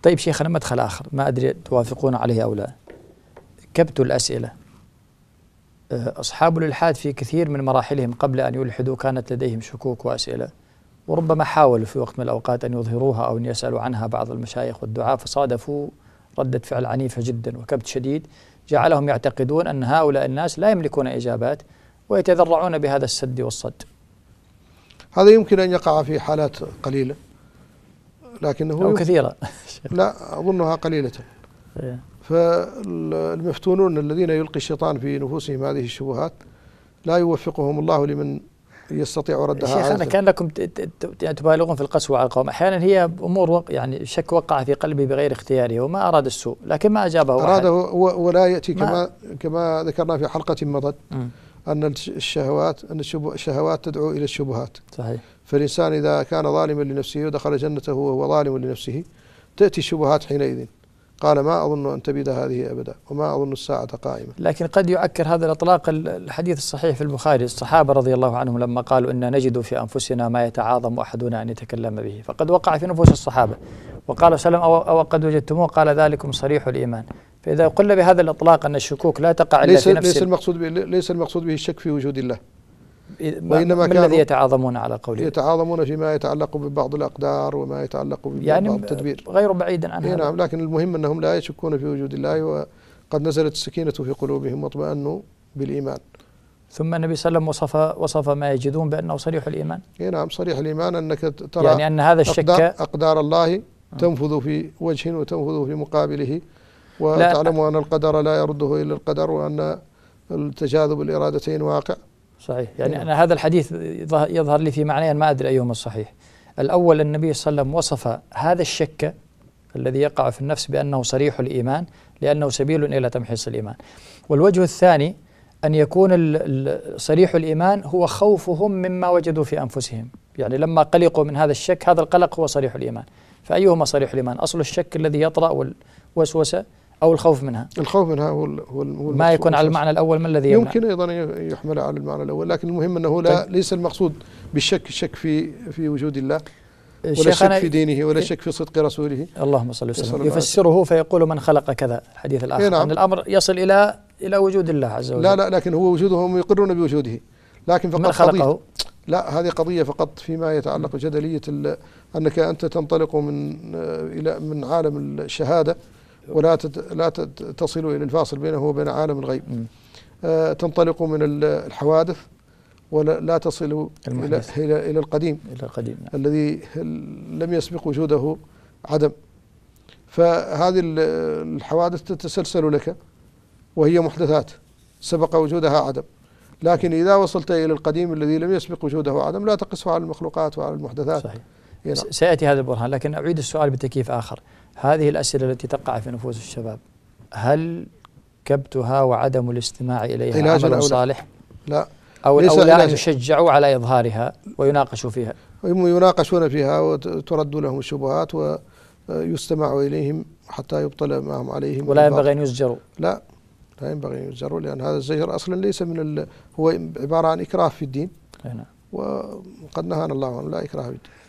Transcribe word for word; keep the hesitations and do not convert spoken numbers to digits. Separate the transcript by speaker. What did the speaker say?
Speaker 1: طيب شيخنا مدخل آخر ما أدري توافقون عليه أو لا، كبت الأسئلة. أصحاب الإلحاد في كثير من مراحلهم قبل أن يلحدوا كانت لديهم شكوك وأسئلة، وربما حاولوا في وقت من الأوقات أن يظهروها أو أن يسألوا عنها بعض المشايخ والدعاة، فصادفوا ردة فعل عنيفة جدا وكبت شديد جعلهم يعتقدون أن هؤلاء الناس لا يملكون إجابات ويتذرعون بهذا السد والصد.
Speaker 2: هذا يمكن أن يقع في حالات قليلة لكنه
Speaker 1: أو كثيرة
Speaker 2: لا أظنها قليلة. فالمفتونون الذين يلقي الشيطان في نفوسهم هذه الشبهات لا يوفقهم الله لمن يستطيع ردها.
Speaker 1: شيخنا كأنكم تبالغون في القسوة على القوم، أحيانا هي أمور يعني شك وقع في قلبه بغير اختياره وما أراد السوء لكن ما أجابه
Speaker 2: أراده ولا يأتي كما كما ذكرنا في حلقة مضت أن الشهوات أن الشهوات تدعو إلى الشبهات.
Speaker 1: صحيح.
Speaker 2: فالإنسان إذا كان ظالما لنفسه ودخل جنته وهو ظالم لنفسه تأتي الشبهات حينئذ قال ما أظن أن تبيد هذه أبدا وما أظن الساعة قائمة.
Speaker 1: لكن قد يؤكر هذا الإطلاق الحديث الصحيح في البخاري، الصحابة رضي الله عنهم لما قالوا إن نجد في أنفسنا ما يتعاظم أحدنا أن يتكلم به، فقد وقع في نفوس الصحابة وقال صلى الله عليه وسلم أو قد وجدتموه قال ذلكم صريح الإيمان. فإذا قلنا بهذا الإطلاق أن الشكوك لا تقع إلا
Speaker 2: ليس
Speaker 1: في نفس
Speaker 2: ليس المقصود به ليس المقصود به الشك في وجود الله،
Speaker 1: وإنما ما الذي يتعاظمون على قوله؟
Speaker 2: يتعاظمون فيما يتعلق ببعض الأقدار وما يتعلق ببعض
Speaker 1: يعني
Speaker 2: التدبير
Speaker 1: غير بعيد عن هذا.
Speaker 2: نعم، لكن المهم أنهم لا يشكون في وجود الله وقد نزلت السكينة في قلوبهم واطمأنوا بالإيمان.
Speaker 1: ثم النبي صلى الله عليه وسلم وصف وصف ما يجدون بأنه صريح الإيمان.
Speaker 2: نعم صريح الإيمان أنك ترى
Speaker 1: يعني أن هذا الشك
Speaker 2: أقدار, أقدار الله تنفذ في وجه وتنفذ في مقابله، وتعلم أن القدر لا يرده إلا القدر وأن التجاذب الإرادتين واقع.
Speaker 1: صحيح. يعني أنا هذا الحديث يظهر لي في معنيين ما أدري أيهما الصحيح. الأول النبي صلى الله عليه وسلم وصف هذا الشك الذي يقع في النفس بأنه صريح الإيمان لأنه سبيل إلى تمحيص الإيمان. والوجه الثاني أن يكون صريح الإيمان هو خوفهم مما وجدوا في أنفسهم، يعني لما قلقوا من هذا الشك هذا القلق هو صريح الإيمان. فأيهما صريح الإيمان؟ أصل الشك الذي يطرأ والوسوسة أو الخوف منها؟
Speaker 2: الخوف منها هو هو
Speaker 1: ما يكون على المعنى الأول ما الذي
Speaker 2: يمنع؟ يمكن أيضا يحمل على المعنى الأول، لكن المهم أنه لا طيب. ليس المقصود بالشك الشك في في وجود الله ولا الشك في دينه ولا الشك في صدق رسوله.
Speaker 1: اللهم صل وسلم. يفسره فيقول من خلق كذا الحديث الآخر
Speaker 2: نعم.
Speaker 1: أن الأمر يصل إلى إلى وجود الله عز وجل.
Speaker 2: لا لا لكن هو وجوده هم يقرون بوجوده، لكن فقط
Speaker 1: من خلقه؟
Speaker 2: لا هذه قضية فقط فيما يتعلق بجدلية أنك أنت تنطلق من إلى من عالم الشهادة ولا لا تصل إلى الفاصل بينه وبين عالم الغيب. آه تنطلق من الحوادث ولا لا تصل إلى إلى إلى القديم
Speaker 1: إلى القديم نعم.
Speaker 2: الذي لم يسبق وجوده عدم. فهذه الحوادث تتسلسل لك وهي محدثات سبق وجودها عدم، لكن إذا وصلت إلى القديم الذي لم يسبق وجوده عدم لا تقسه على المخلوقات وعلى المحدثات.
Speaker 1: صحيح. سيأتي هذا البرهان، لكن أعيد السؤال بتكييف آخر. هذه الأسئلة التي تقع في نفوس الشباب هل كبتها وعدم الاستماع إليها عمل صالح؟
Speaker 2: لا،
Speaker 1: أو الأولى أن يشجعوا على إظهارها ويناقشوا فيها؟
Speaker 2: يناقشون فيها وترد لهم الشبهات ويستمع إليهم حتى يبطل ما هم عليهم.
Speaker 1: ولا ينبغي أن يزجروا؟
Speaker 2: لا لا ينبغي أن يزجروا، لأن هذا الزجر أصلا ليس من ال... هو عبارة عن إكراه في الدين.
Speaker 1: هنا.
Speaker 2: وقد نهانا الله عنه لا إكراه في الدين.